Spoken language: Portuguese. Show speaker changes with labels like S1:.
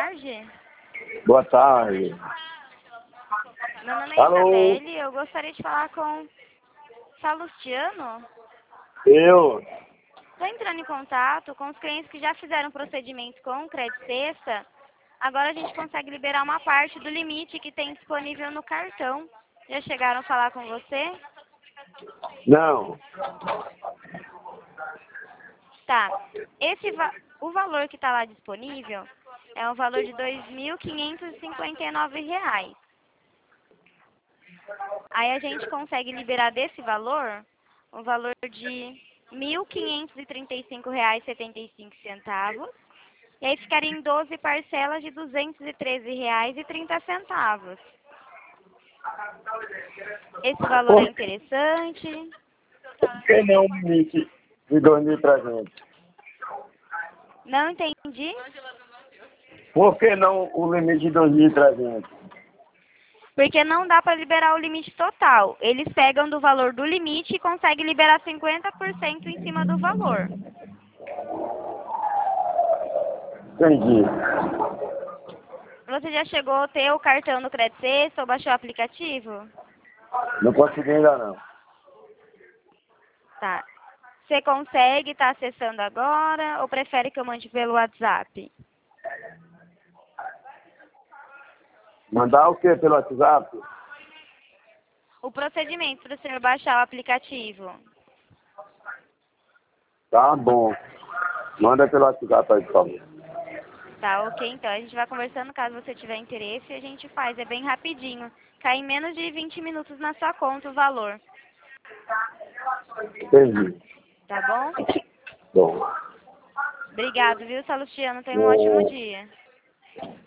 S1: tarde.
S2: Boa tarde.
S1: Meu nome é
S2: Alô?
S1: Isabelle, eu gostaria de falar com Salustiano.
S2: Eu?
S1: Estou entrando em contato com os clientes que já fizeram procedimento com o Credit Sexta. Agora a gente consegue liberar uma parte do limite que tem disponível no cartão. Já chegaram a falar com você?
S2: Não.
S1: Tá. O valor que está lá disponível é um valor de R$ 2.559. Aí a gente consegue liberar desse valor um valor de R$ 1.535,75. E aí ficaria em 12 parcelas de R$ 213,30. Esse valor é interessante.
S2: Por que não o limite de 2.300?
S1: Não entendi?
S2: Por que não o limite de 2.300?
S1: Porque não dá para liberar o limite total. Eles pegam do valor do limite e conseguem liberar 50% em cima do valor.
S2: Entendi.
S1: Você já chegou a ter o cartão do Credit Sexta ou baixou o aplicativo?
S2: Não consegui ainda não.
S1: Tá. Você consegue estar acessando agora ou prefere que eu mande pelo WhatsApp?
S2: Mandar o que pelo WhatsApp?
S1: O procedimento para o senhor baixar o aplicativo.
S2: Tá bom. Manda pelo WhatsApp aí, por favor.
S1: Tá, ok, então a gente vai conversando, caso você tiver interesse, a gente faz, é bem rapidinho. Cai em menos de 20 minutos na sua conta o valor,
S2: Entendi.
S1: tá bom?
S2: Bom.
S1: Obrigado, viu, Salustiano? Tenha um ótimo dia.